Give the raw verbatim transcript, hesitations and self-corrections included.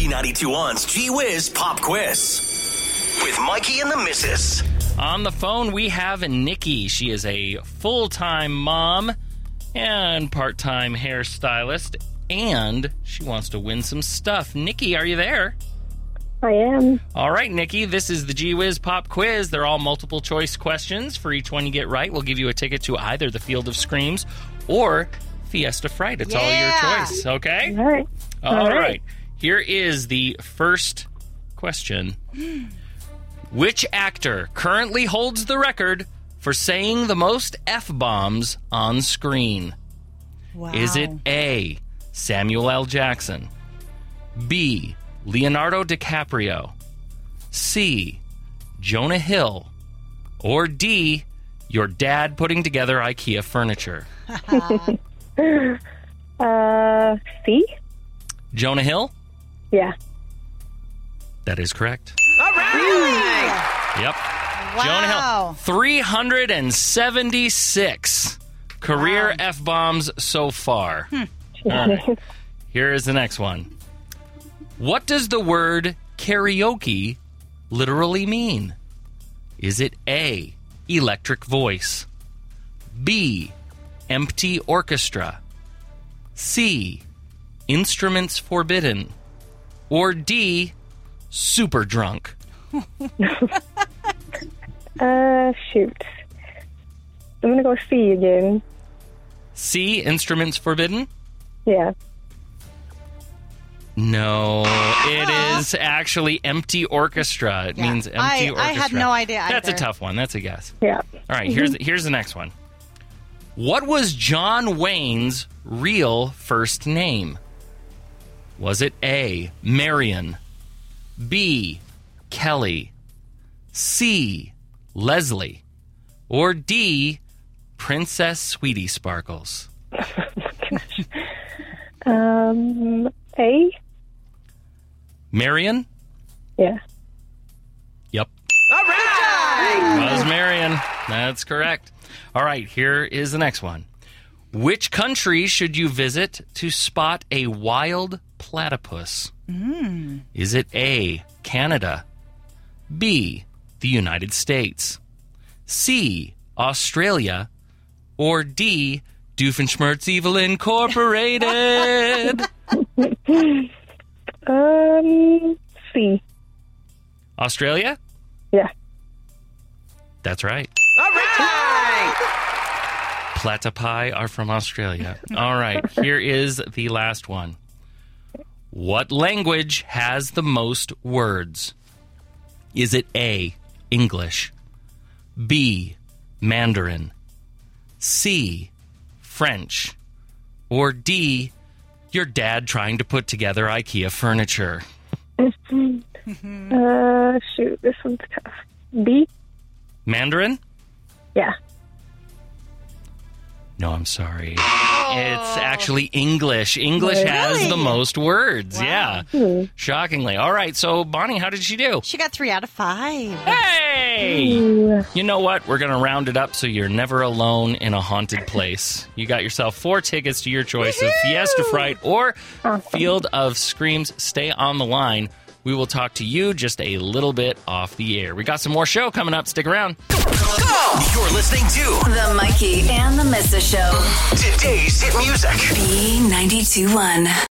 B ninety-two one's Gee Whiz Pop Quiz with Mikey and the Missus. On the phone, we have Nikki. She is a full-time mom and part-time hairstylist, and she wants to win some stuff. Nikki, are you there? I am. All right, Nikki, this is the Gee Whiz Pop Quiz. They're all multiple-choice questions. For each one you get right, we'll give you a ticket to either the Field of Screams or Fiesta Fright. It's Yeah. all your choice, okay? All right. All All right. right. Here is the first question. Which actor currently holds the record for saying the most F-bombs on screen? Wow. Is it A, Samuel L. Jackson, B, Leonardo DiCaprio, C, Jonah Hill, or D, your dad putting together IKEA furniture? Uh, C? Jonah Hill? Yeah. That is correct. All right. Yep. Wow. Jonah Hill. three hundred seventy-six career Wow. F-bombs so far. All right. Here is the next one. What does the word karaoke literally mean? Is it A, electric voice, B, empty orchestra, C, instruments forbidden, or D, super drunk? Uh, shoot. I'm gonna go C again. C, instruments forbidden? Yeah. No, it is actually empty orchestra. It Yeah. means empty I- I orchestra. had no idea That's a either. tough one. That's a guess. Yeah. All right, here's here's the next one. What was John Wayne's real first name? Was it A, Marion, B, Kelly, C, Leslie, or D, Princess Sweetie Sparkles? Um, A? Marion? Yeah. Yep. All right. Was Marion. That's correct. All right, here is the next one. Which country should you visit to spot a wild platypus? Mm. Is it A, Canada, B, the United States, C, Australia, or D, Doofenshmirtz Evil Incorporated? Um, C. Australia? Yeah. That's right. All right. Platypi are from Australia. All right, here is the last one. What language has the most words? Is it A, English, B, Mandarin, C, French, or D, your dad trying to put together IKEA furniture? Uh, shoot. This one's tough. B? Mandarin? Yeah. No, I'm sorry. It's actually English. English has Really? the most words. Wow. Yeah. Hmm. Shockingly. All right, so Bonnie, how did she do? She got three out of five. Hey! Ooh. You know what? We're going to round it up so you're never alone in a haunted place. You got yourself four tickets to your choice of Fiesta Fright or Field of Screams. Stay on the line. We will talk to you just a little bit off the air. We got some more show coming up. Stick around. Go! You're listening to The Mikey and the Missus Show. today's hit music. B ninety-two one.